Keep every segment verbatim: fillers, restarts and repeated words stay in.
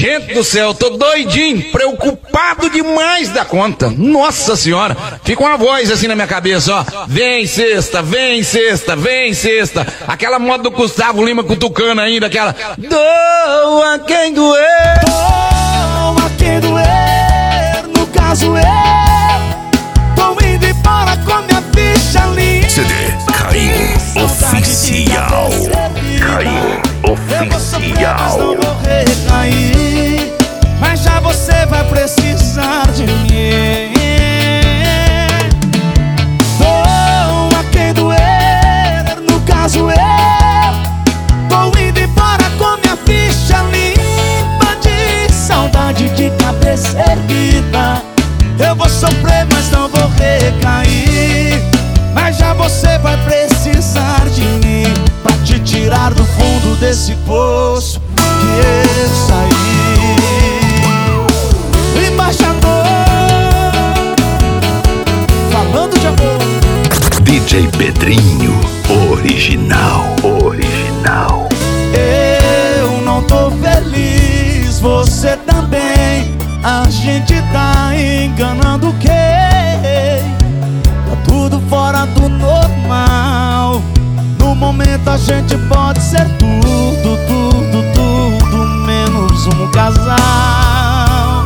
Gente do céu, tô doidinho, preocupado demais da conta. Nossa senhora, fica uma voz assim na minha cabeça, ó. Vem sexta, vem sexta, vem sexta. Aquela moda do Gustavo Lima cutucando ainda, aquela doa quem doer. Doa quem doer, no caso eu tô indo embora com minha ficha limpa. C D Caim Oficial. Caim Oficial. Não vou recair, mas já você vai precisar de mim. Doa quem doer, no caso eu tô indo embora com minha ficha limpa de saudade de cabeça erguida. Eu vou sofrer, mas não vou recair, mas já você vai precisar de mim pra te tirar do fundo desse poço que eu saí. Embaixador, falando de amor. D J Pedrinho, original, original. Eu não tô feliz, você também. A gente tá enganando quem? Tá tudo fora do normal. No momento a gente pode ser tudo, tudo, tudo menos um casal.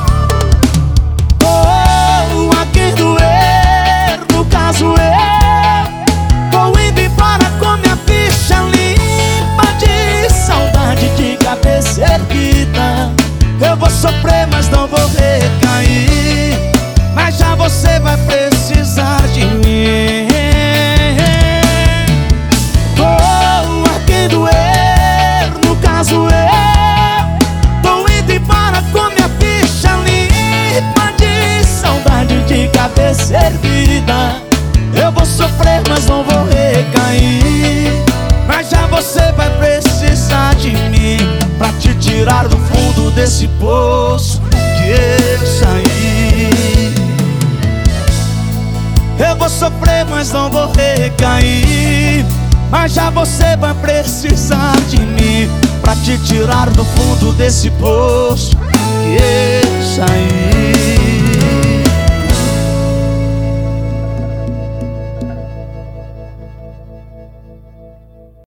Oh, a quem doer, no caso eu tô indo embora com minha ficha limpa de saudade de cabeça erguida. Eu vou sofrer, mas não vou recair, mas já você vai precisar de mim. Doa quem doer, no caso eu tô indo embora com minha ficha limpa de saudade de cabeça erguida. Eu vou sofrer, mas não vou recair, mas já você vai precisar de mim pra te tirar do fundo desse poço que eu saí. Eu vou sofrer, mas não vou recair, mas já você vai precisar de mim pra te tirar do fundo desse poço que eu saí.